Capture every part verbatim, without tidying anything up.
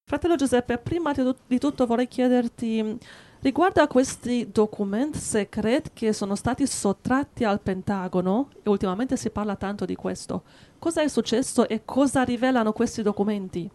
Fratello Giuseppe, prima di, tut- di tutto vorrei chiederti riguardo a questi documenti segreti che sono stati sottratti al Pentagono, e ultimamente si parla tanto di questo, cosa è successo e cosa rivelano questi documenti?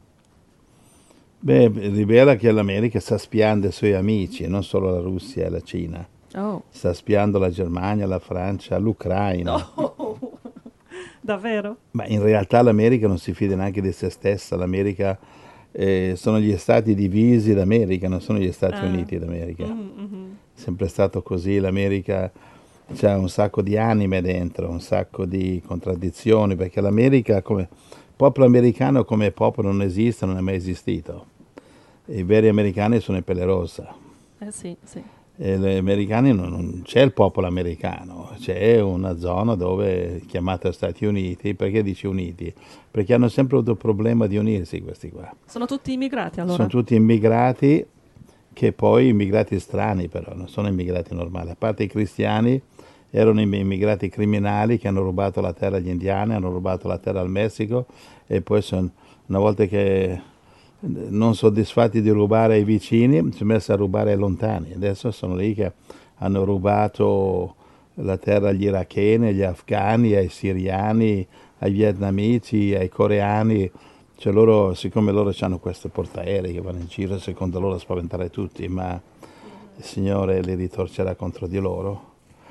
Beh, rivela che l'America sta spiando i suoi amici, non solo la Russia e la Cina. Oh, Sta spiando la Germania, la Francia, l'Ucraina. oh, davvero? Ma in realtà l'America non si fida neanche di se stessa. L'America eh, sono gli stati divisi d'America, non sono gli Stati Ah, Uniti d'America. mhm, mhm. È sempre stato così. L'America c'ha un sacco di anime dentro, un sacco di contraddizioni, perché l'America come popolo americano come popolo non esiste, non è mai esistito. I veri americani sono i pelle rossa. Eh sì, sì. E gli americani non, non c'è il popolo americano, c'è una zona dove è chiamata Stati Uniti. Perché dici Uniti? Perché hanno sempre avuto il problema di unirsi questi qua. Sono tutti immigrati Sono allora? tutti immigrati, che poi immigrati strani però, non sono immigrati normali. A parte i cristiani, erano immigrati criminali che hanno rubato la terra agli indiani, hanno rubato la terra al Messico e poi son- una volta che non soddisfatti di rubare ai vicini, si sono messi a rubare ai lontani. Adesso sono lì che hanno rubato la terra agli iracheni, agli afghani, ai siriani, ai vietnamici, ai coreani. Cioè loro, siccome loro hanno questi portaerei che vanno in giro secondo loro a spaventare tutti, ma il Signore li ritorcerà contro di loro.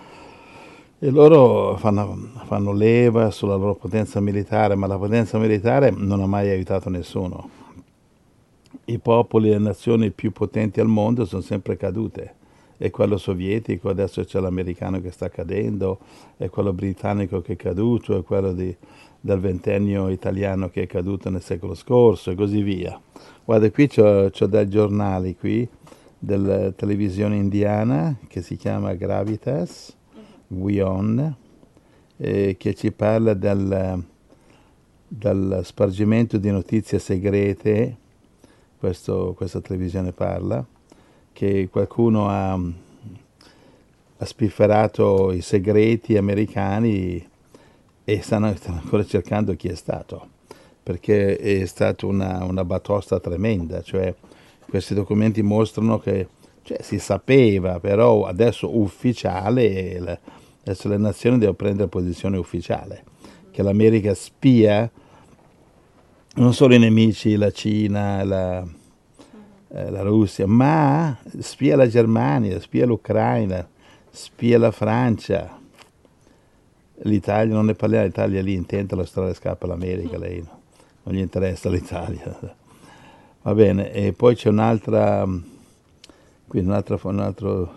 E loro fanno, fanno leva sulla loro potenza militare, ma la potenza militare non ha mai aiutato nessuno. I popoli e le nazioni più potenti al mondo sono sempre cadute. È quello sovietico, adesso c'è l'americano che sta cadendo, è quello britannico che è caduto, è quello di, del ventennio italiano che è caduto nel secolo scorso e così via. Guarda, qui c'ho, c'ho dei giornali qui, della televisione indiana che si chiama Gravitas, Wion, eh, che ci parla del, del spargimento di notizie segrete. Questo, questa televisione parla, che qualcuno ha, ha spifferato i segreti americani e stanno, stanno ancora cercando chi è stato, perché è stata una, una batosta tremenda, cioè questi documenti mostrano che cioè, si sapeva, però adesso ufficiale, adesso le nazioni devono prendere posizione ufficiale, che l'America spia non solo i nemici, la Cina, la, eh, la Russia, ma spia la Germania, spia l'Ucraina, spia la Francia, l'Italia, non ne parliamo, l'Italia lì intenta la strada scappa all'America, lei no? Non gli interessa l'Italia. Va bene, e poi c'è un'altra, qui un altro, un altro,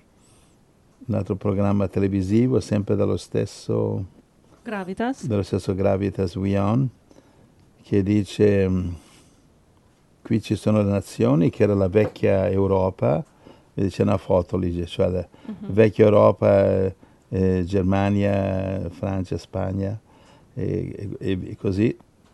un altro programma televisivo, sempre dallo stesso, Gravitas? dallo stesso Gravitas Wion, che dice qui ci sono le nazioni, che era la vecchia Europa, vedi c'è una foto lì, cioè la Mhm. vecchia Europa, eh, Germania, Francia, Spagna e, e- e così,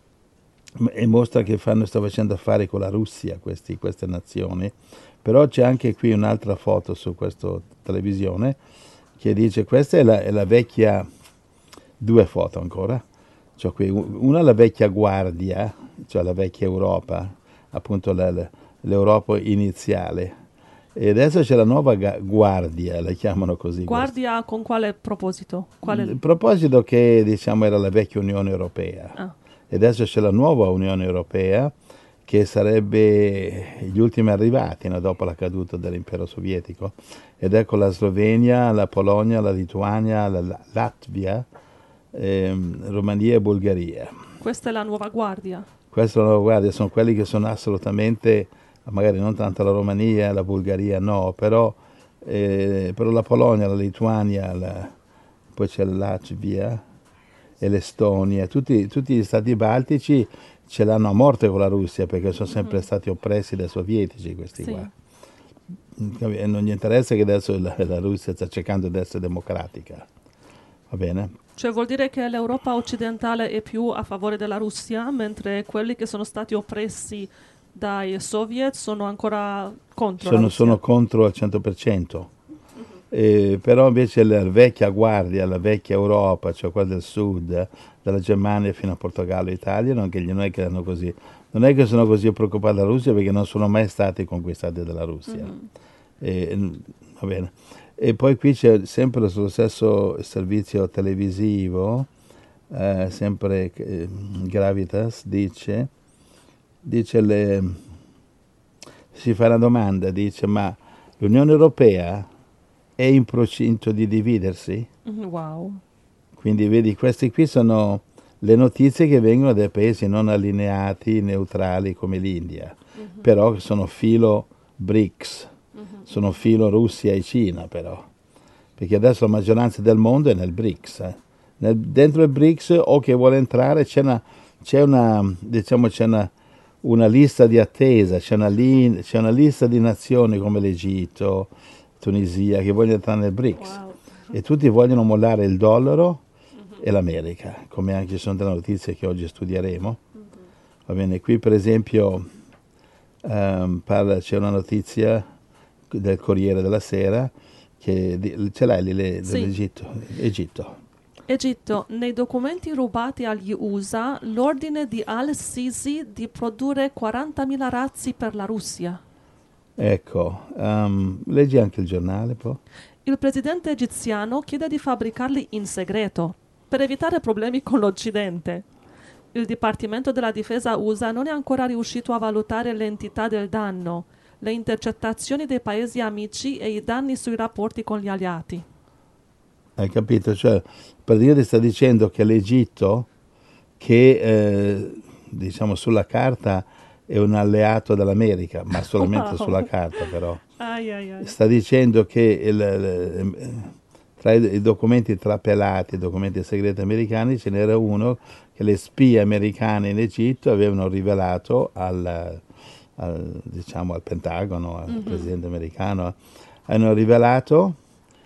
e mostra che fanno, sta facendo affari con la Russia questi- queste nazioni. Però c'è anche qui un'altra foto su questa televisione che dice questa è la, è la vecchia, due foto ancora, c'ho qui una la vecchia guardia, cioè la vecchia Europa, appunto la- la- l'Europa iniziale. E adesso c'è la nuova ga- guardia, la chiamano così questa. Guardia con quale proposito? Il Quale... proposito che diciamo era la vecchia Unione Europea Ah, e adesso c'è la nuova Unione Europea che sarebbe gli ultimi arrivati, no, dopo la caduta dell'impero sovietico, ed ecco la Slovenia, la Polonia, la Lituania, la la- Latvia, ehm, Romania e Bulgaria. questa è la nuova guardia. Questa è la nuova guardia, sono quelli che sono assolutamente, magari non tanto la Romania, la Bulgaria no, però, eh, però la Polonia, la Lituania, la- poi c'è la Latvia e l'Estonia, tutti, tutti gli stati baltici ce l'hanno a morte con la Russia perché sono sempre Mhm. stati oppressi dai sovietici questi qua. Sì. E non gli interessa che adesso la, la Russia sta cercando di essere democratica, va bene? Cioè vuol dire che l'Europa occidentale è più a favore della Russia, mentre quelli che sono stati oppressi dai soviet sono ancora contro la Sono, sono Russia. contro al cento per cento. Mhm. Eh, però invece la vecchia guardia, la vecchia Europa, cioè quella del sud, dalla Germania fino a Portogallo e Italia, non, che gli- non è che hanno così, non è che sono così preoccupati della Russia perché non sono mai stati conquistati dalla Russia. Mhm. E, va bene. E poi qui c'è sempre sullo stesso servizio televisivo, eh, sempre eh, Gravitas, dice, dice le, si fa una domanda, dice ma l'Unione Europea è in procinto di dividersi? Mhm, wow. Quindi vedi, queste qui sono le notizie che vengono dai paesi non allineati, neutrali come l'India, Mhm, però che sono filo BRICS, mhm, sono filo Russia e Cina però, perché adesso la maggioranza del mondo è nel BRICS. eh. Nel- dentro il BRICS o che vuole entrare c'è una, c'è una, diciamo, c'è una, una lista di attesa, c'è una, li- c'è una lista di nazioni come l'Egitto, Tunisia che vogliono entrare nel BRICS wow. e tutti vogliono mollare il dollaro Mhm, e l'America, come anche ci sono delle notizie che oggi studieremo. mhm. Va bene, qui per esempio ehm, parla- c'è una notizia del Corriere della Sera che di- ce l'hai lì le- Sì. dell'Egitto, Egitto. Egitto, nei documenti rubati agli U S A, l'ordine di al-Sisi di produrre quarantamila razzi per la Russia. Ecco, ehm, leggi anche il giornale poi. Il presidente egiziano chiede di fabbricarli in segreto per evitare problemi con l'Occidente. Il Dipartimento della Difesa U S A non è ancora riuscito a valutare l'entità del danno, le intercettazioni dei paesi amici e i danni sui rapporti con gli alleati. Hai capito? Cioè, praticamente sta dicendo che l'Egitto, che eh, diciamo sulla carta è un alleato dell'America, ma solamente Wow. sulla carta però, Ai ai ai. sta dicendo che il- il- tra i, i documenti trapelati, i documenti segreti americani, ce n'era uno che le spie americane in Egitto avevano rivelato al, al, diciamo, al Pentagono, al Mhm. presidente americano, hanno rivelato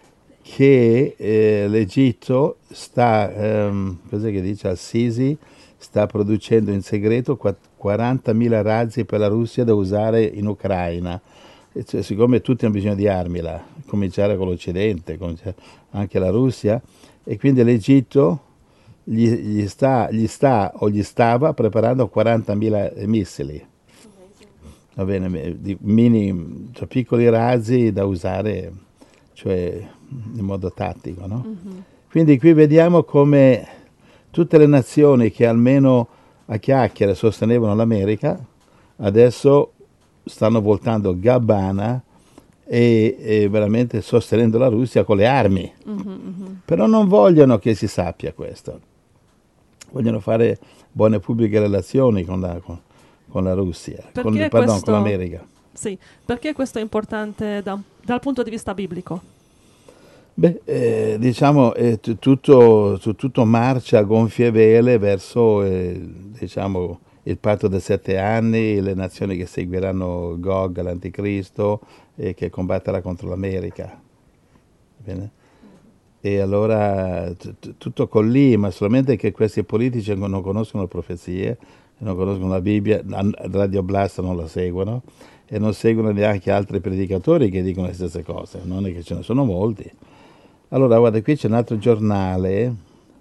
che eh, l'Egitto sta, ehm, cos'è che dice, al-Sisi sta producendo in segreto qua- quarantamila razzi per la Russia da usare in Ucraina. E cioè, siccome tutti hanno bisogno di armi là, cominciare con l'Occidente, cominciare anche la Russia, e quindi l'Egitto gli, gli sta, gli sta o gli stava preparando quarantamila missili, va bene, di mini, cioè piccoli razzi da usare, cioè in modo tattico, no? Mhm. Quindi qui vediamo come tutte le nazioni che almeno a chiacchiere sostenevano l'America, adesso stanno voltando gabbana e, e veramente sostenendo la Russia con le armi. Mhm, mhm. Però non vogliono che si sappia questo. Vogliono fare buone pubbliche relazioni con la, con, con la Russia, con, Perché pardon, con questo, l'America. sì, perché questo è importante da- dal punto di vista biblico? Beh, eh, diciamo, eh, tu- tutto, tu- tutto marcia a gonfie vele verso eh, diciamo, il patto dei sette anni, le nazioni che seguiranno Gog, l'anticristo, e che combatterà contro l'America. Bene? E allora t- t- tutto collima, solamente che questi politici non conoscono le profezie, non conoscono la Bibbia, an- Radio Blast non la seguono e non seguono neanche altri predicatori che dicono le stesse cose, non è che ce ne sono molti. Allora, guarda, qui c'è un altro giornale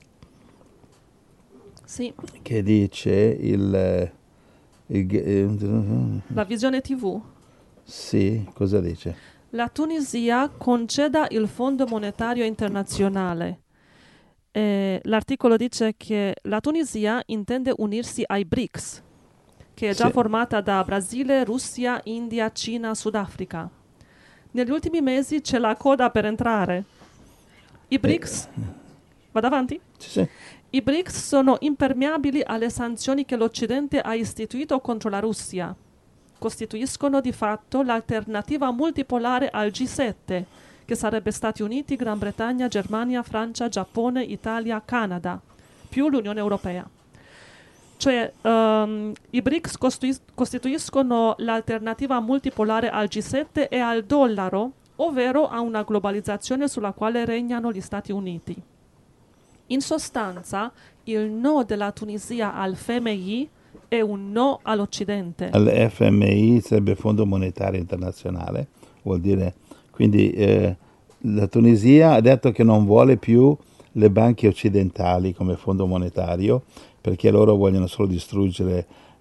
Sì, che dice il... il- eh, la visione tivù. sì, cosa dice? La Tunisia conceda il Fondo Monetario Internazionale. Eh, l'articolo dice che la Tunisia intende unirsi ai BRICS, che è già Sì, formata da Brasile, Russia, India, Cina, Sudafrica. Negli ultimi mesi c'è la coda per entrare. I eh, BRICS, vado avanti? sì, sì. I BRICS sono impermeabili alle sanzioni che l'Occidente ha istituito contro la Russia. Costituiscono di fatto l'alternativa multipolare al G sette, che sarebbe Stati Uniti, Gran Bretagna, Germania, Francia, Giappone, Italia, Canada, più l'Unione Europea. Cioè, ehm, i BRICS costituis- costituiscono l'alternativa multipolare al G sette e al dollaro, ovvero a una globalizzazione sulla quale regnano gli Stati Uniti. In sostanza, il no della Tunisia al F M I è un no all'Occidente. Al F M I sarebbe Fondo Monetario Internazionale, vuol dire, quindi eh, la Tunisia ha detto che non vuole più le banche occidentali come fondo monetario perché loro vogliono solo distruggere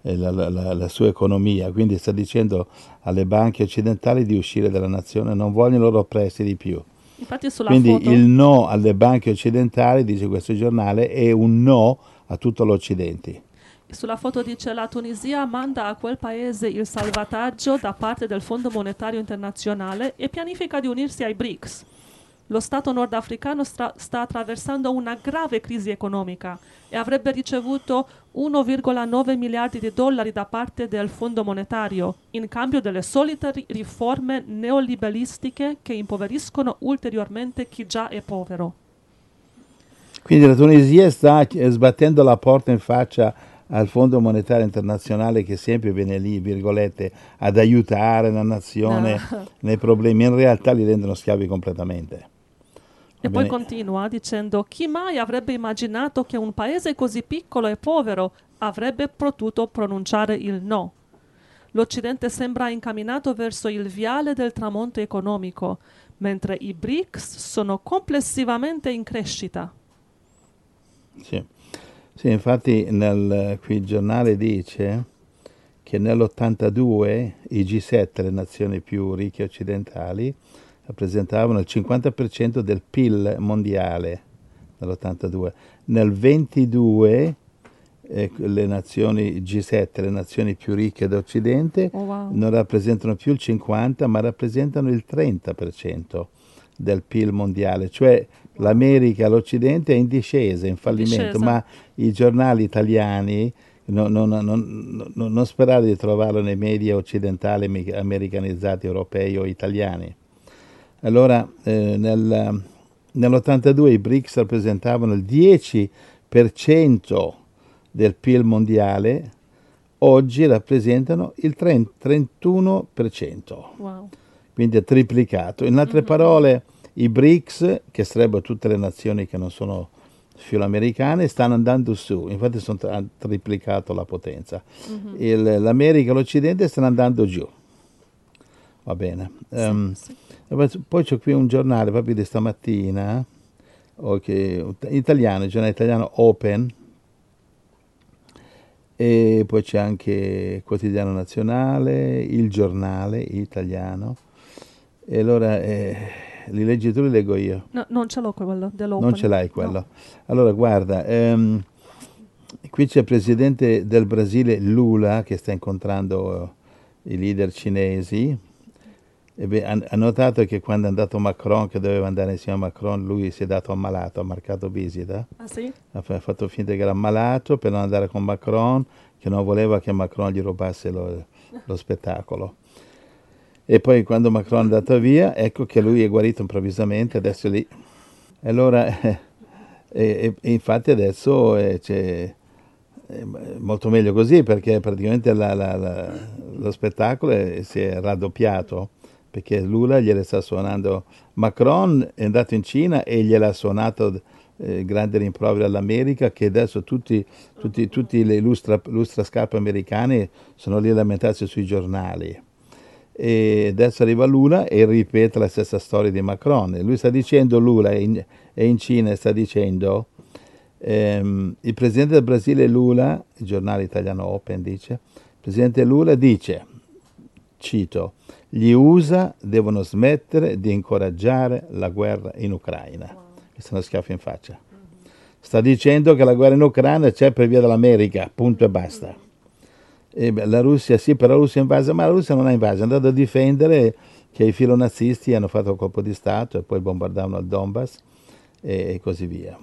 eh, la, la, la, la sua economia, quindi sta dicendo alle banche occidentali di uscire dalla nazione, non vogliono i loro prestiti più. Infatti sulla Quindi foto, il no alle banche occidentali, dice questo giornale, è un no a tutto l'Occidente. sulla foto dice la Tunisia manda a quel paese il salvataggio da parte del Fondo Monetario Internazionale e pianifica di unirsi ai BRICS. Lo Stato nordafricano stra- sta attraversando una grave crisi economica e avrebbe ricevuto uno virgola nove miliardi di dollari da parte del Fondo Monetario, in cambio delle solite ri- riforme neoliberistiche che impoveriscono ulteriormente chi già è povero. Quindi la Tunisia sta sbattendo la porta in faccia al Fondo Monetario Internazionale che sempre viene lì, virgolette, ad aiutare la nazione No. nei problemi. In realtà li rendono schiavi completamente. E Va poi bene? continua dicendo: chi mai avrebbe immaginato che un paese così piccolo e povero avrebbe potuto pronunciare il no? L'Occidente sembra incamminato verso il viale del tramonto economico, mentre i BRICS sono complessivamente in crescita. Sì. Sì, infatti nel, qui il giornale dice che nell'ottantadue i G sette, le nazioni più ricche occidentali, rappresentavano il cinquanta per cento del P I L mondiale nell'ottantadue. Nel ventidue eh, le nazioni G sette, le nazioni più ricche d'Occidente, Oh wow. non rappresentano più il cinquanta, ma rappresentano il trenta per cento del P I L mondiale, cioè l'America, l'Occidente è in discesa, in fallimento, Discesa. ma i giornali italiani non, non, non, non, non sperare di trovarlo nei media occidentali americanizzati, europei o italiani. Allora, eh, nel, nell'ottantadue i BRICS rappresentavano il dieci per cento del P I L mondiale, oggi rappresentano il trenta, trentuno per cento. Wow. Quindi è triplicato. In altre Mhm. parole, i BRICS, che sarebbero tutte le nazioni che non sono filoamericane, stanno andando su, infatti sono, hanno triplicato la potenza. Mhm. Il, L'America e l'Occidente stanno andando giù. Va bene. Sì, Um, sì. Poi c'è qui un giornale proprio di stamattina, okay, italiano, il giornale italiano Open, e poi c'è anche Quotidiano Nazionale, Il Giornale Italiano. E allora eh, li leggi tu, li leggo io. No, non ce l'ho quello dell'Open. Non ce l'hai quello. No. Allora guarda, ehm, qui c'è il presidente del Brasile Lula che sta incontrando eh, i leader cinesi. E beh, ha, ha notato che quando è andato Macron, che doveva andare insieme a Macron, lui si è dato ammalato, ha marcato visita. Ah sì? Ha fa- fatto finta che era ammalato per non andare con Macron, che non voleva che Macron gli rubasse lo, lo spettacolo. E poi quando Macron è andato via, ecco che lui è guarito improvvisamente, adesso è lì. E allora, eh, e, e infatti adesso eh, c'è, è molto meglio così, perché praticamente la, la, la, lo spettacolo è, si è raddoppiato, perché Lula gliele sta suonando. Macron è andato in Cina e gliel'ha suonato eh, grande rimprovero all'America, che adesso tutti, tutti, tutti le lustra, lustrascarpe americane sono lì a lamentarsi sui giornali. E adesso arriva Lula e ripete la stessa storia di Macron. Lui sta dicendo, Lula è in, è in Cina e sta dicendo, ehm, il presidente del Brasile Lula, il giornale italiano Open dice, il presidente Lula dice, cito, gli U S A devono smettere di incoraggiare la guerra in Ucraina. Wow. Questo è uno schiaffo in faccia. Sta dicendo che la guerra in Ucraina c'è per via dell'America, punto e basta. E beh, la Russia sì, però la Russia è invasa, ma la Russia non ha invaso, è andata a difendere che i filonazisti hanno fatto un colpo di Stato e poi bombardavano il Donbass e così via.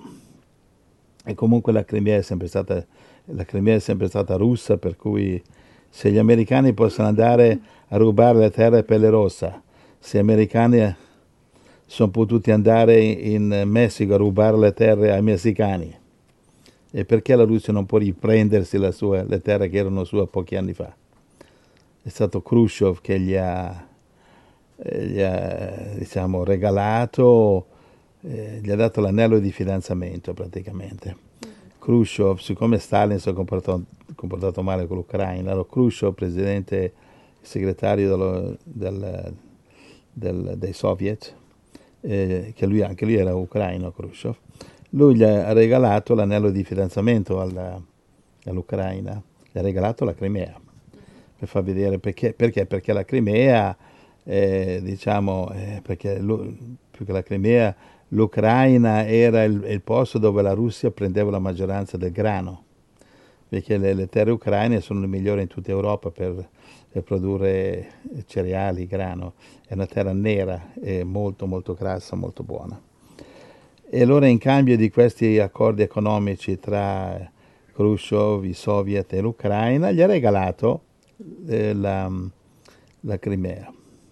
E comunque la Crimea è sempre stata, la Crimea è sempre stata russa, per cui se gli americani possono andare a rubare le terre Pelle Rossa, se gli americani sono potuti andare in Messico a rubare le terre ai messicani, e perché la Russia non può riprendersi la sua, le terre che erano sue pochi anni fa? È stato Khrushchev che gli ha, eh, gli ha diciamo, regalato, eh, gli ha dato l'anello di fidanzamento praticamente. Khrushchev, siccome Stalin si è comportato, comportato male con l'Ucraina, allora Khrushchev, presidente segretario dello, del, del, dei Soviet, eh, che lui, anche lui era ucraino, Khrushchev, lui gli ha regalato l'anello di fidanzamento alla, all'Ucraina, gli ha regalato la Crimea, per far vedere perché, perché, perché la Crimea, eh, diciamo, eh, perché più che la Crimea, l'Ucraina era il, il posto dove la Russia prendeva la maggioranza del grano, perché le, le terre ucraine sono le migliori in tutta Europa per, per produrre cereali, grano. È una terra nera e molto molto grassa, molto buona. E allora in cambio di questi accordi economici tra Khrushchev, i soviet e l'Ucraina, gli ha regalato eh, la, la Crimea.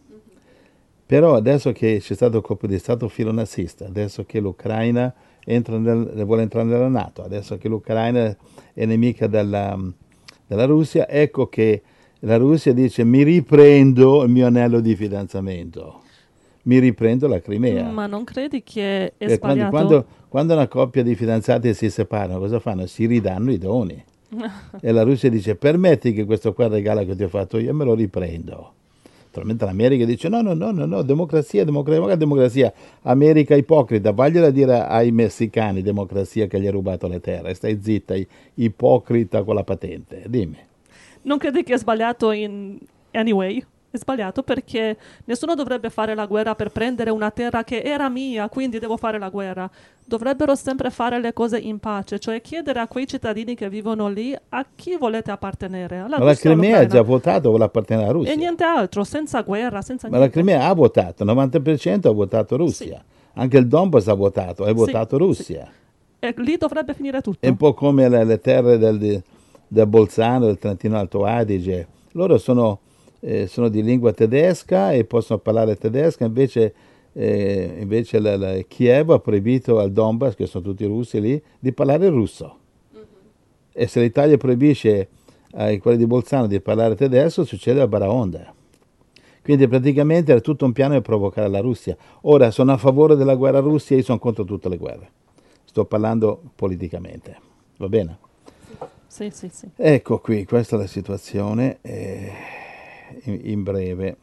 Però adesso che c'è stato il colpo di Stato filonazista, adesso che l'Ucraina entra nel, vuole entrare nella NATO, adesso che l'Ucraina è nemica della, della Russia, ecco che la Russia dice mi riprendo il mio anello di fidanzamento, mi riprendo la Crimea. Ma non credi che è E quando, sbagliato? quando, quando una coppia di fidanzati si separano, cosa fanno? Si ridanno i doni. E la Russia dice permetti che questo qua regalo che ti ho fatto io me lo riprendo. Naturalmente l'America dice no, no, no, no, no, democrazia, democrazia, democrazia. America ipocrita, vagliela dire ai messicani democrazia che gli ha rubato le terre. Stai zitta, ipocrita con la patente. Dimmi. Non credi che è sbagliato in anyway? È sbagliato perché nessuno dovrebbe fare la guerra per prendere una terra che era mia, quindi devo fare la guerra. Dovrebbero sempre fare le cose in pace, cioè chiedere a quei cittadini che vivono lì a chi volete appartenere. Alla Ma la Russia o Crimea ha all'Ucraina? già votato, vuole appartenere alla E Russia. niente altro, senza guerra, senza Ma la niente. Crimea ha votato, il novanta per cento ha votato Russia. Sì. Anche il Donbass ha votato, ha Sì, votato sì. Russia. E lì dovrebbe finire tutto. È un po' come le, le terre del, di- del Bolzano, del Trentino Alto Adige. Loro sono, eh, sono di lingua tedesca e possono parlare tedesca, invece, eh, invece la, la Kiev ha proibito al Donbass, che sono tutti russi lì, di parlare il russo. E se l'Italia proibisce ai quelli di Bolzano di parlare tedesco, succede a Baraonda. Quindi praticamente era tutto un piano per provocare la Russia. Ora sono a favore della guerra russa e io sono contro tutte le guerre. Sto parlando politicamente, va bene? Sì, sì, sì. Ecco qui, questa è la situazione, eh, in, in breve.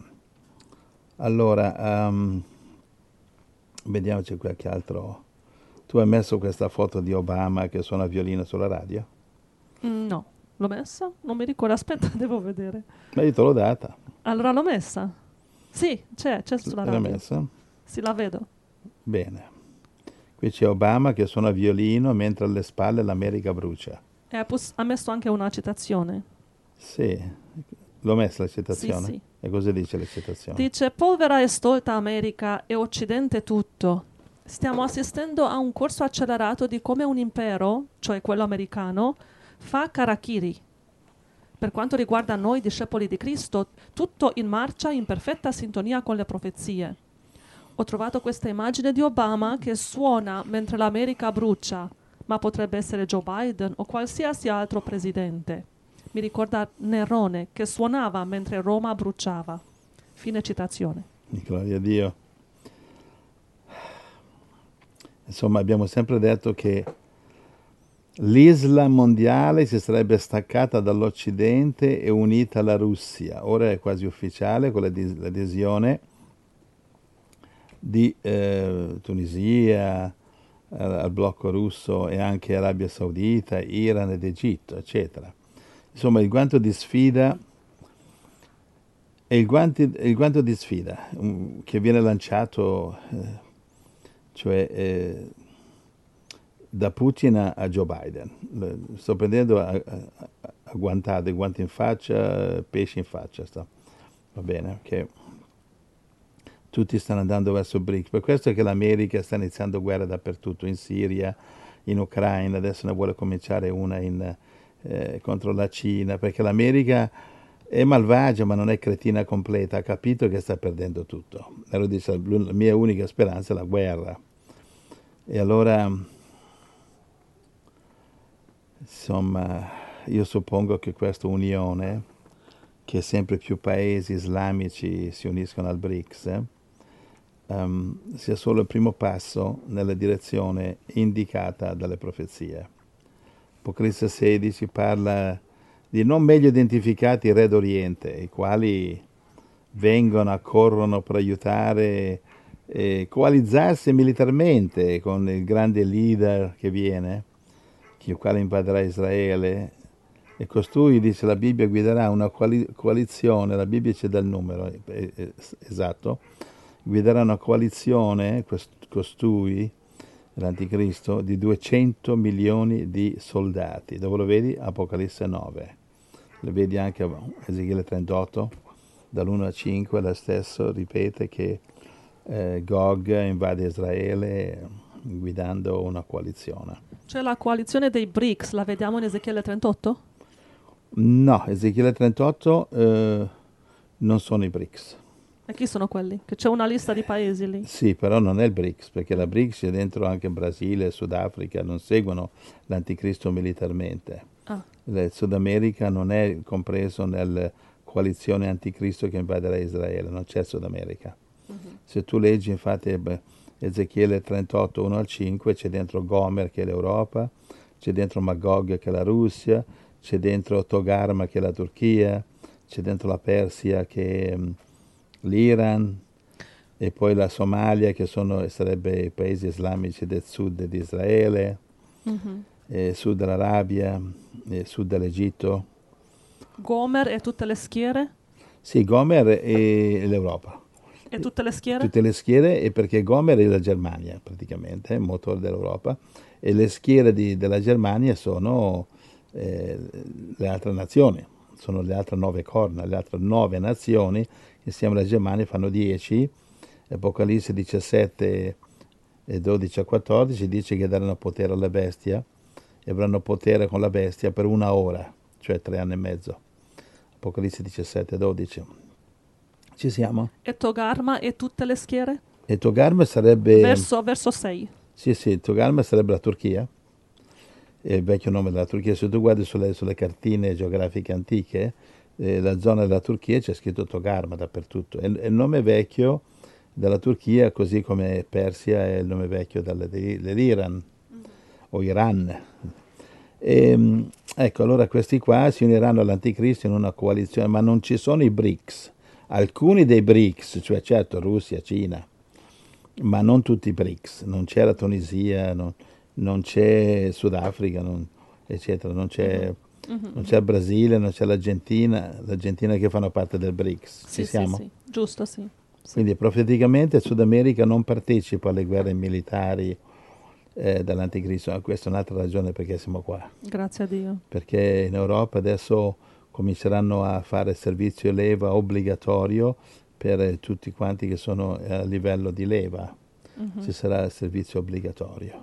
Allora, um, vediamoci qualche altro. Tu hai messo questa foto di Obama che suona violino sulla radio? Mm, no, l'ho messa? Non mi ricordo, aspetta, devo vedere. Ma io te l'ho data. Allora l'ho messa? Sì, c'è, c'è sulla L'hai radio. messa? Sì, la vedo. Bene. Qui c'è Obama che suona violino mentre alle spalle l'America brucia. E ha, pos- ha messo anche una citazione. Sì, l'ho messa la Sì, citazione? sì. E cosa dice la citazione? Dice, povera e stolta America e Occidente tutto. Stiamo assistendo a un corso accelerato di come un impero, cioè quello americano, fa karakiri. Per quanto riguarda noi discepoli di Cristo, tutto in marcia in perfetta sintonia con le profezie. Ho trovato questa immagine di Obama che suona mentre l'America brucia, ma potrebbe essere Joe Biden o qualsiasi altro presidente. Mi ricorda Nerone che suonava mentre Roma bruciava. Fine citazione. Gloria a Dio. Insomma, abbiamo sempre detto che l'Islam mondiale si sarebbe staccata dall'Occidente e unita alla Russia. Ora è quasi ufficiale con l'adesione di eh, Tunisia eh, al blocco russo e anche Arabia Saudita, Iran ed Egitto, eccetera. Insomma, il guanto di sfida è il, guanti, il guanto di sfida um, che viene lanciato, eh, cioè eh, da Putin a, a Joe Biden. Sto prendendo a, a, a guantate, guanti in faccia, pesci in faccia. Sto. Va bene, ok. Tutti stanno andando verso BRICS. Per questo è che l'America sta iniziando guerre dappertutto, in Siria, in Ucraina, adesso ne vuole cominciare una in, eh, contro la Cina, perché l'America è malvagia ma non è cretina completa, ha capito che sta perdendo tutto. Allora dice, la mia unica speranza è la guerra. E allora, insomma, io suppongo che questa unione, che sempre più paesi islamici si uniscono al BRICS, eh, um, sia solo il primo passo nella direzione indicata dalle profezie. Apocalisse sedici parla di non meglio identificati re d'Oriente, i quali vengono, accorrono per aiutare e coalizzarsi militarmente con il grande leader che viene, il quale invaderà Israele, E costui, dice la Bibbia, guiderà una coali- coalizione, la Bibbia ci dà il numero eh, eh, esatto, guiderà una coalizione, quest- costui, l'anticristo, di duecento milioni di soldati. Dove lo vedi? Apocalisse nove. Lo vedi anche a Ezechiele trentotto, dall'uno al cinque, lo stesso ripete che eh, Gog invade Israele guidando una coalizione. C'è la coalizione dei BRICS, la vediamo in Ezechiele trentotto? No, Ezechiele trentotto eh, non sono i BRICS. E chi sono quelli? Che c'è una lista di paesi lì. Sì, però non è il BRICS, perché la BRICS è dentro anche Brasile, Sudafrica, non seguono l'anticristo militarmente. Ah, Il Sud America non è compreso nella coalizione anticristo che invaderà Israele, non c'è Sud America. mhm. Se tu leggi infatti beh, Ezechiele trentotto, uno al cinque, c'è dentro Gomer che è l'Europa, c'è dentro Magog che è la Russia, c'è dentro Togarma che è la Turchia, c'è dentro la Persia che è mm, l'Iran, e poi la Somalia che sono, sarebbe i paesi islamici del sud di Israele, Mhm. eh, sud dell'Arabia, eh, sud dell'Egitto. Gomer e tutte le schiere? Sì, Gomer è l'Europa. E tutte le schiere? Tutte le schiere, e perché Gomer è la Germania praticamente, il motore dell'Europa, e le schiere di- della Germania sono eh, le altre nazioni, sono le altre nove corna, le altre nove nazioni, insieme alla Germania fanno dieci. Apocalisse diciassette e dodici a quattordici dice che daranno potere alla bestia e avranno potere con la bestia per una ora, cioè tre anni e mezzo. Apocalisse diciassette e dodici. Ci siamo? E Togarma e tutte le schiere? E Togarma sarebbe, Verso, verso sei. sì sì, Togarma sarebbe la Turchia, è il vecchio nome della Turchia. Se tu guardi sulle, sulle cartine geografiche antiche, eh, la zona della Turchia c'è scritto Togarma dappertutto. È, è il nome vecchio della Turchia, così come Persia è il nome vecchio delle- dei- dell'Iran o Iran. E, ecco, allora questi qua si uniranno all'anticristo in una coalizione, ma non ci sono i BRICS. Alcuni dei BRICS, cioè certo Russia, Cina, ma non tutti i BRICS. Non c'è la Tunisia, non, non c'è Sudafrica, non- eccetera, non c'è, Mhm, non mhm. c'è il Brasile, non c'è l'Argentina, l'Argentina che fanno parte del BRICS. Ci Sì, sì, siamo? sì, giusto, sì. Sì. Quindi profeticamente il Sud America non partecipa alle guerre militari eh, dall'anticristo. Questa è un'altra ragione perché siamo qua. Grazie a Dio. Perché in Europa adesso cominceranno a fare servizio leva obbligatorio per eh, tutti quanti che sono a livello di leva. Mhm. Ci sarà il servizio obbligatorio.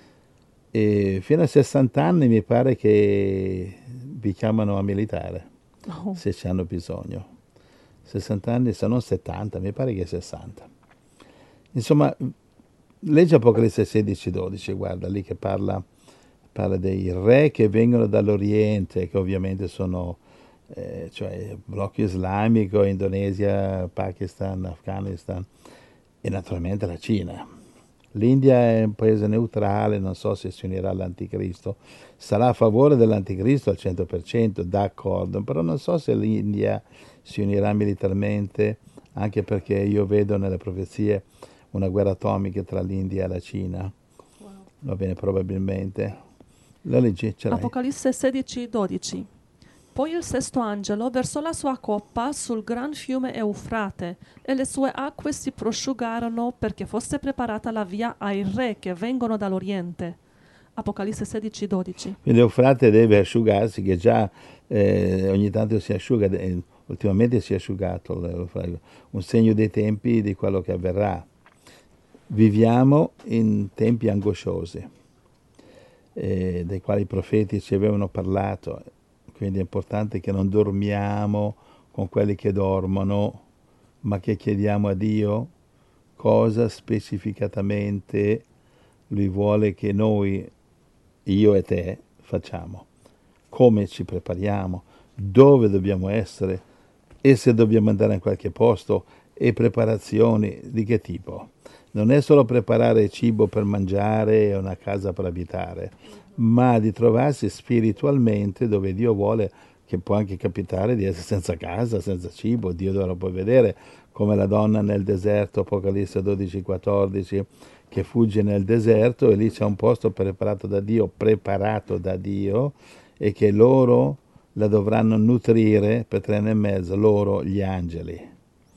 E fino a sessanta anni mi pare che vi chiamano a militare, Oh, se ci hanno bisogno. sessanta anni, se non settanta, mi pare che è sessanta. Insomma, legge Apocalisse sedici dodici, guarda lì che parla, parla dei re che vengono dall'Oriente, che ovviamente sono eh, cioè il blocco islamico, Indonesia, Pakistan, Afghanistan e naturalmente la Cina. L'India è un paese neutrale, non so se si unirà all'anticristo, sarà a favore dell'anticristo al cento per cento, d'accordo, però non so se l'India si unirà militarmente, anche perché io vedo nelle profezie una guerra atomica tra l'India e la Cina, wow. va bene, probabilmente. La legge ce l'hai? Apocalisse sedici dodici. Poi il sesto angelo versò la sua coppa sul gran fiume Eufrate e le sue acque si prosciugarono perché fosse preparata la via ai re che vengono dall'Oriente. Apocalisse sedici dodici. Quindi Eufrate deve asciugarsi, che già eh, ogni tanto si asciuga, eh, ultimamente si è asciugato l'Eufrate, un segno dei tempi di quello che avverrà. Viviamo in tempi angosciosi, eh, dei quali i profeti ci avevano parlato, quindi è importante che non dormiamo con quelli che dormono, ma che chiediamo a Dio cosa specificatamente Lui vuole che noi, io e te, facciamo, come ci prepariamo, dove dobbiamo essere e se dobbiamo andare in qualche posto, e preparazioni di che tipo. Non è solo preparare cibo per mangiare e una casa per abitare, ma di trovarsi spiritualmente dove Dio vuole, che può anche capitare di essere senza casa, senza cibo. Dio dovrà poi vedere come la donna nel deserto, Apocalisse dodici quattordici, che fugge nel deserto e lì c'è un posto preparato da Dio, preparato da Dio, e che loro la dovranno nutrire per tre anni e mezzo loro, gli angeli.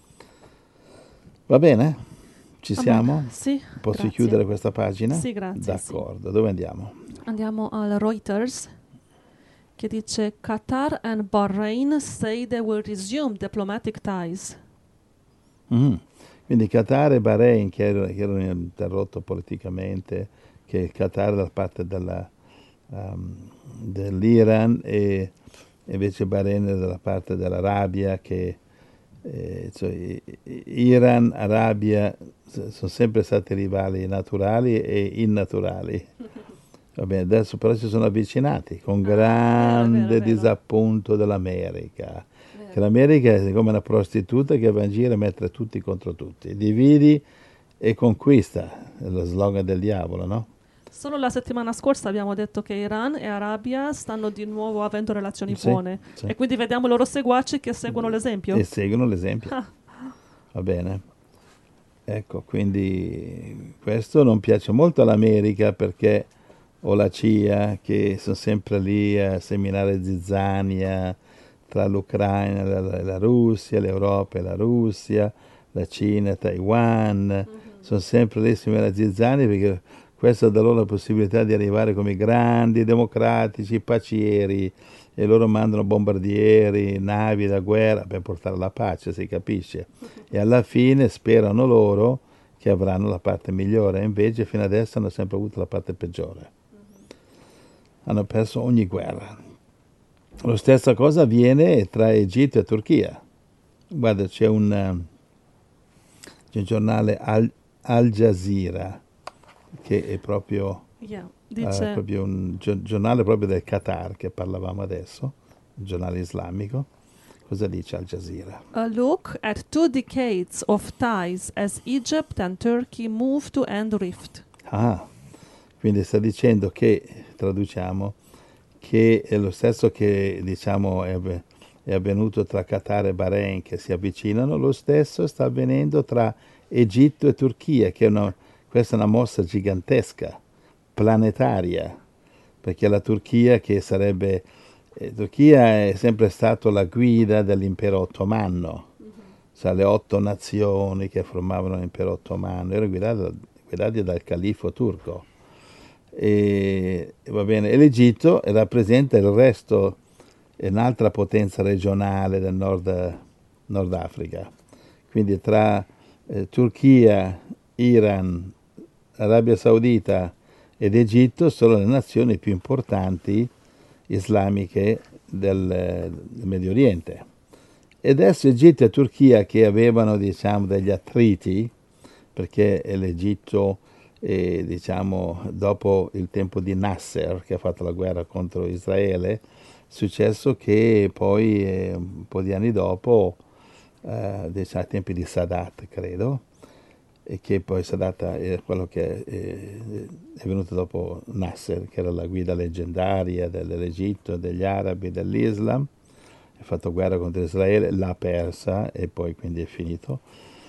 Va bene? Ci Amen. siamo? Sì, Posso grazie. chiudere questa pagina? Sì, grazie. D'accordo, sì. Dove andiamo? Andiamo al Reuters, che dice Qatar and Bahrain say they will resume diplomatic ties. Mm. Quindi Qatar e Bahrain, che erano, che erano interrotto politicamente, che il Qatar da parte della, um, dell'Iran e invece Bahrain dalla parte dell'Arabia, che eh, cioè, Iran, Arabia sono sempre stati rivali naturali e innaturali. Va bene, adesso però si sono avvicinati con grande vero, vero, vero. disappunto dell'America. Che l'America è come una prostituta che va in giro a mettere tutti contro tutti. Dividi e conquista, è lo slogan del diavolo, no? Solo la settimana scorsa abbiamo detto che Iran e Arabia stanno di nuovo avendo relazioni Sì, buone. sì. E quindi vediamo i loro seguaci che seguono l'esempio. E seguono l'esempio. Ah. Va bene. Ecco, quindi questo non piace molto all'America perché o la C I A che sono sempre lì a seminare zizzania tra l'Ucraina e la, la Russia, l'Europa e la Russia, la Cina e Taiwan, mm-hmm. sono sempre lì a seminare zizzania perché questo dà loro la possibilità di arrivare come grandi democratici, pacieri, e loro mandano bombardieri, navi da guerra per portare la pace, si capisce. E alla fine sperano loro che avranno la parte migliore, e invece fino adesso hanno sempre avuto la parte peggiore. Hanno perso ogni guerra. La stessa cosa avviene tra Egitto e Turchia. Guarda, c'è un, c'è un giornale Al, Al Jazeera, che è proprio, Yeah. uh, Dice, proprio un gio- giornale proprio del Qatar, che parlavamo adesso, un giornale islamico. Cosa dice Al Jazeera? a look at two decades of ties as Egypt and Turkey move to end rift. Ah, quindi sta dicendo che, traduciamo, che è lo stesso che diciamo è, avve- è avvenuto tra Qatar e Bahrain, che si avvicinano, lo stesso sta avvenendo tra Egitto e Turchia, che è una, questa è una mossa gigantesca, planetaria, perché la Turchia che sarebbe, eh, Turchia è sempre stata la guida dell'impero ottomano, mm-hmm. cioè le otto nazioni che formavano l'impero ottomano, erano guidate, guidate dal califo turco. E, va bene, e l'Egitto rappresenta il resto, è un'altra potenza regionale del nord, Nord Africa. Quindi tra eh, Turchia, Iran, Arabia Saudita ed Egitto sono le nazioni più importanti islamiche del, del Medio Oriente. E adesso Egitto e Turchia, che avevano diciamo degli attriti, perché l'Egitto e diciamo dopo il tempo di Nasser, che ha fatto la guerra contro Israele, è successo che poi eh, un po' di anni dopo, eh, diciamo ai tempi di Sadat credo, e che poi Sadat è quello che è, è venuto dopo Nasser, che era la guida leggendaria dell'Egitto, degli arabi, dell'Islam, ha fatto guerra contro Israele, l'ha persa e poi quindi è finito.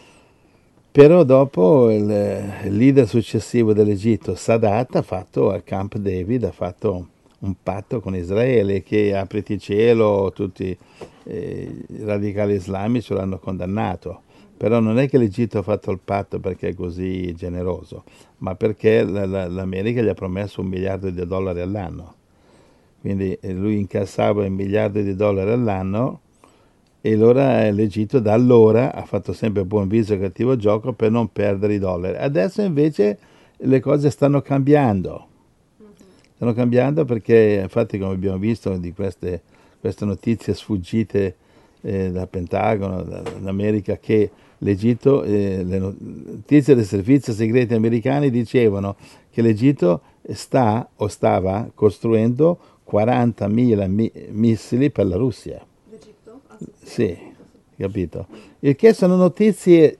Però dopo il, il leader successivo dell'Egitto, Sadat, ha fatto a Camp David, ha fatto un patto con Israele che apriti cielo, tutti eh, i radicali islamici l'hanno condannato. Però non è che l'Egitto ha fatto il patto perché è così generoso, ma perché la, la, l'America gli ha promesso un miliardo di dollari all'anno. Quindi eh, lui incassava un miliardo di dollari all'anno. E allora l'Egitto da allora ha fatto sempre buon viso e cattivo gioco per non perdere i dollari. Adesso invece le cose stanno cambiando. Stanno cambiando perché, infatti, come abbiamo visto di queste, queste notizie sfuggite eh, dal Pentagono, dall'America, che l'Egitto, eh, le notizie dei servizi segreti americani dicevano che l'Egitto sta o stava costruendo quarantamila mi- missili per la Russia. Sì, capito? Il che sono notizie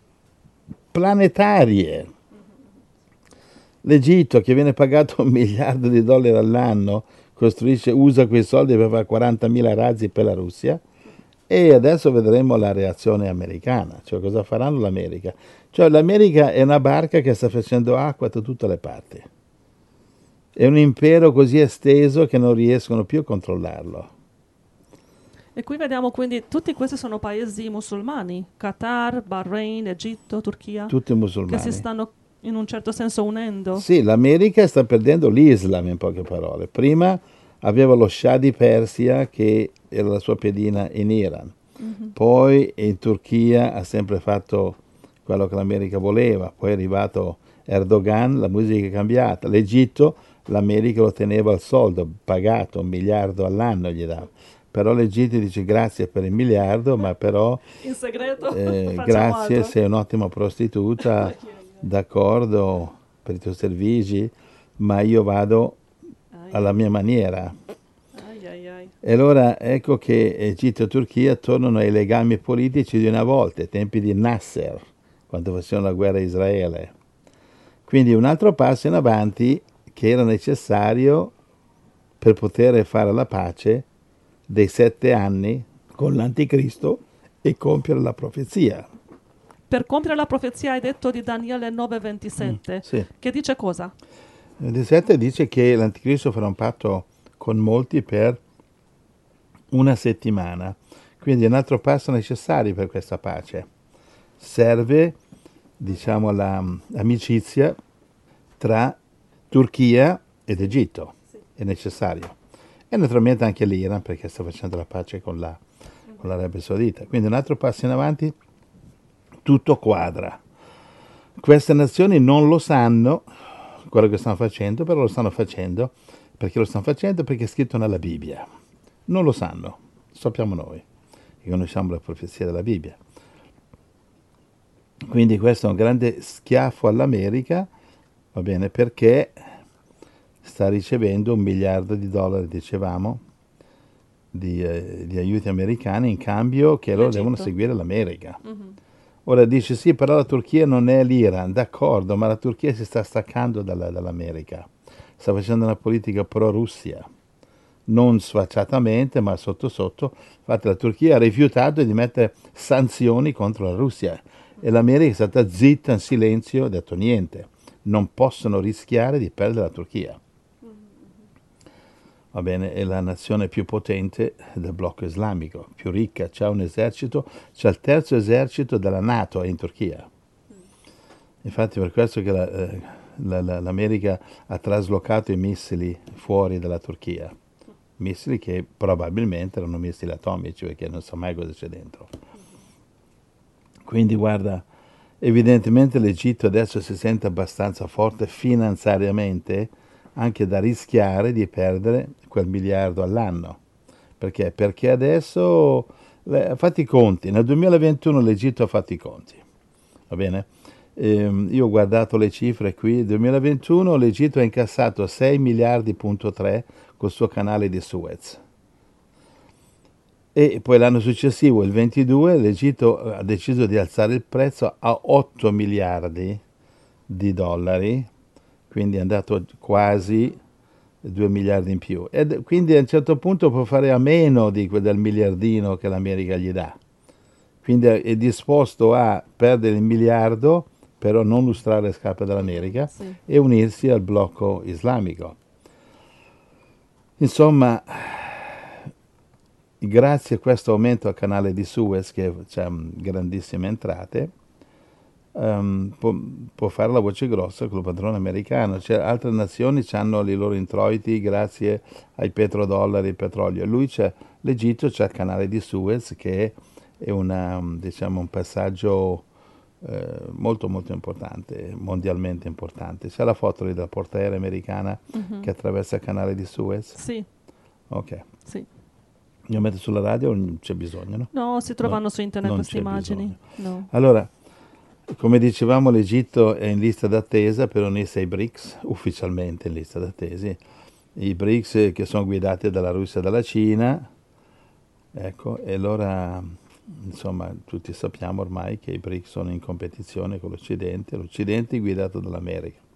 planetarie. L'Egitto, che viene pagato un miliardo di dollari all'anno, costruisce, usa quei soldi per fare quarantamila razzi per la Russia, e adesso vedremo la reazione americana, cioè cosa faranno l'America. Cioè l'America è una barca che sta facendo acqua da tutte le parti. È un impero così esteso che non riescono più a controllarlo. E qui vediamo quindi tutti questi sono paesi musulmani, Qatar, Bahrain, Egitto, Turchia, tutti che si musulmani. stanno in un certo senso unendo. Sì, l'America sta perdendo l'Islam in poche parole. Prima aveva lo Shah di Persia che era la sua pedina in Iran. Mhm. Poi in Turchia ha sempre fatto quello che l'America voleva. Poi è arrivato Erdogan, la musica è cambiata. L'Egitto, l'America lo teneva al soldo, pagato un miliardo all'anno gli dava. Però l'Egitto dice grazie per il miliardo, ma però In segreto eh, facciamo grazie, altro. sei un'ottima prostituta, d'accordo per i tuoi servigi, ma io vado Ai, alla ai, mia maniera. ai, ai, ai. E allora ecco che Egitto e Turchia tornano ai legami politici di una volta, ai tempi di Nasser, quando facevano la guerra a Israele. Quindi un altro passo in avanti che era necessario per poter fare la pace dei sette anni con l'Anticristo e compiere la profezia. Per compiere la profezia hai detto di Daniele nove Mm, ventisette, sì. che dice cosa? Il ventisette dice che l'Anticristo farà un patto con molti per una settimana. Quindi è un altro passo necessario per questa pace. Serve, diciamo, l'amicizia tra Turchia ed Egitto. È necessario. E naturalmente anche l'Iran, perché sta facendo la pace con la, con l'Arabia Saudita. Quindi un altro passo in avanti, tutto quadra. Queste nazioni non lo sanno, quello che stanno facendo, però lo stanno facendo. Perché lo stanno facendo? Perché è scritto nella Bibbia. Non lo sanno, lo sappiamo noi, che conosciamo la profezia della Bibbia. Quindi questo è un grande schiaffo all'America, va bene, perché sta ricevendo un miliardo di dollari, dicevamo, di, eh, di aiuti americani in cambio che loro devono L'Egitto. seguire l'America. Mhm. Ora dice sì, però la Turchia non è l'Iran, d'accordo, ma la Turchia si sta staccando dalla- dall'America, sta facendo una politica pro-Russia, non sfacciatamente, ma sotto sotto. Infatti la Turchia ha rifiutato di mettere sanzioni contro la Russia e l'America è stata zitta in silenzio, ha detto niente, non possono rischiare di perdere la Turchia. Va bene, è la nazione più potente del blocco islamico, più ricca, c'ha un esercito, c'è il terzo esercito della NATO in Turchia. Infatti per questo che la, eh, la- la- l'America ha traslocato i missili fuori dalla Turchia, missili che probabilmente erano missili atomici perché non sa mai cosa c'è dentro. Quindi guarda, evidentemente l'Egitto adesso si sente abbastanza forte finanziariamente anche da rischiare di perdere quel miliardo all'anno. Perché? Perché adesso ha fatto i conti, nel duemilaventuno l'Egitto ha fatto i conti, va bene? Ehm, io ho guardato le cifre qui, nel duemilaventuno l'Egitto ha incassato sei miliardi punto tre col suo canale di Suez. E poi l'anno successivo, il ventidue, l'Egitto ha deciso di alzare il prezzo a otto miliardi di dollari, quindi è andato quasi due miliardi in più. E quindi a un certo punto può fare a meno di quel del miliardino che l'America gli dà. Quindi è disposto a perdere il miliardo, però non lustrare le scarpe dell'America Sì. e unirsi al blocco islamico. Insomma, grazie a questo aumento al canale di Suez, che c'è grandissime entrate, um, può, può fare la voce grossa con il padrone americano. Cioè, altre nazioni hanno i loro introiti grazie ai petrodollari, il petrolio. Lui c'è, L'Egitto c'è il canale di Suez che è una, diciamo, un passaggio eh, molto molto importante, mondialmente importante. C'è la foto lì della portaerei americana Mhm. che attraversa il canale di Suez? Sì, Ok. sì. Io metto sulla radio, non c'è bisogno, no? No, si No, trovano su internet non queste c'è immagini. bisogno. No. Allora, come dicevamo, l'Egitto è in lista d'attesa per unirsi ai BRICS, ufficialmente in lista d'attesa. I BRICS che sono guidati dalla Russia e dalla Cina, ecco, e allora, insomma, tutti sappiamo ormai che i BRICS sono in competizione con l'Occidente, l'Occidente è guidato dall'America.